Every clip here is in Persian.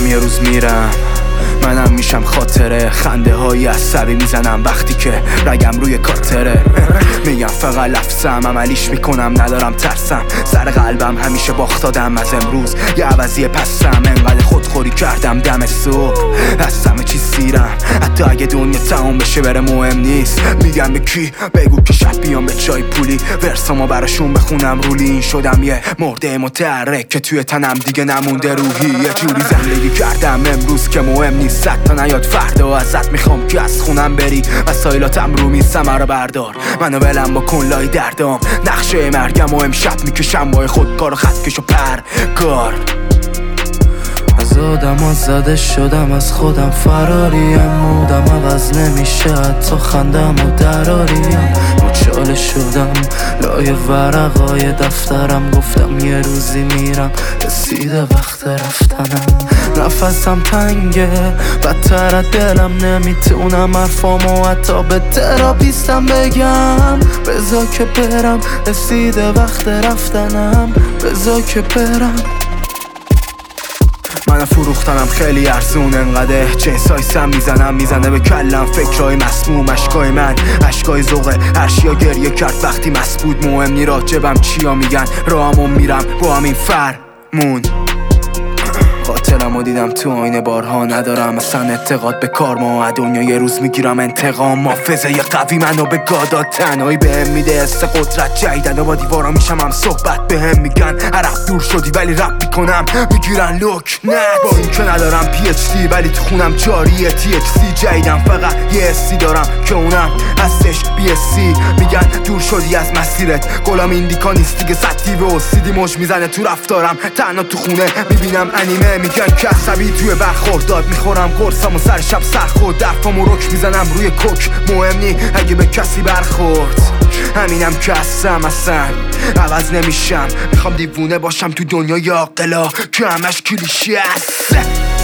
میگم یه روز میرم، منم میشم خاطره. خنده های عصبی میزنم وقتی که رگم روی کارتره. میگم فقط لفظم، عملیش میکنم، ندارم ترسم. سر قلبم همیشه باخت دادم، از امروز یه عوضی پسم. انقدر خودخوری کردم دم صبح، از همه چیز سیرم. حتی اگه دنیا تمام بشه بره مهم نیست. میگم به کی بگو که شب بیام به جای پولی ورسامو براشون بخونم رولی. این شدم یه مرده متحرک که توی تنم دیگه نمونده روحی. یه جوری زندگی کردم امروز که مهم نیست. صد تا نیاد فردا ازت میخوام که از خونم بری. وسایلاتم رو میز ثمره بردار، منو ولم بکن لای دردام. نقشه مرگم و امشب میکشم با خودکار و خطکش و پرگار. از آدم زده شدم، از خودم فراریم. مودم عوض نمیشه، حتی خندم و دراریم. مچاله شدم لای ورقای دفترم. گفتم یه روزی میرم، رسیده وقت رفتنم. نفسم تنگه، بدتر از دلم، نمیتونم حرفامو حتی به تراپیستم بگم. بذار که برم، رسیده وقت رفتنم. بذار که برم. من فروختنم خیلی ارزون، انقدر جنسایسم میزنه به کلم. فکرهای مسموم، اشکای من، اشکای ذوقه. هرشیا گریه کرد وقتی مسبود. مهم نی راجبم چیا میگن، راهمو میرم با همین فرمون. قاتلمو دیدم تو آینه بارها، ندارم اصلا اعتقاد به کارما. دنیا یه روز میگیرم انتقام، محافظه یه قوی منو به گادا. تنهایی بهم میده حس قدرت جدیدن و با دیوارا میشم هم صحبت. بهم میگن عرق دور شدی ولی رپ میکنم، میگیرن لوک نت. با این که ندارم PhD ولی تو خونم جاریه THC. جدیدم فقط یه حسی دارم که اونم هستش BSC. میگن دور شدی از مسیرت، غلام ایندیکا نیستی که سطحی به OCD مش میزنه تو رفتارم. تنها تو خونه میبینم انیمه، میگن که عصبی توی برخورداد. میخورم قرصم و سر شب سرخورد، درفامو رک میزنم روی کوک. مهم نی اگه به کسی برخورد، همینم که هستم اصلا عوض نمیشم. میخوام دیوونه باشم تو دنیای عاقلا که همش کلیشه است.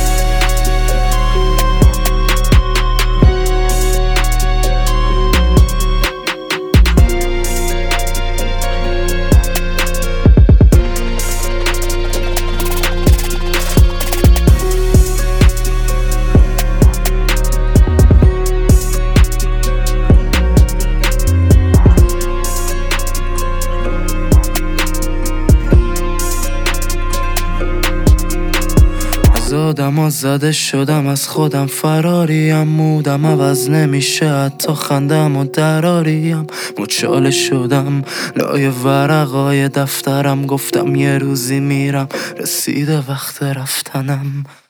از آدم زده شدم، از خودم فراریم. مودم عوض نمیشه، حتی خندم و دراریم. مچاله شدم لای ورقای دفترم. گفتم یه روزی میرم، رسیده وقت رفتنم.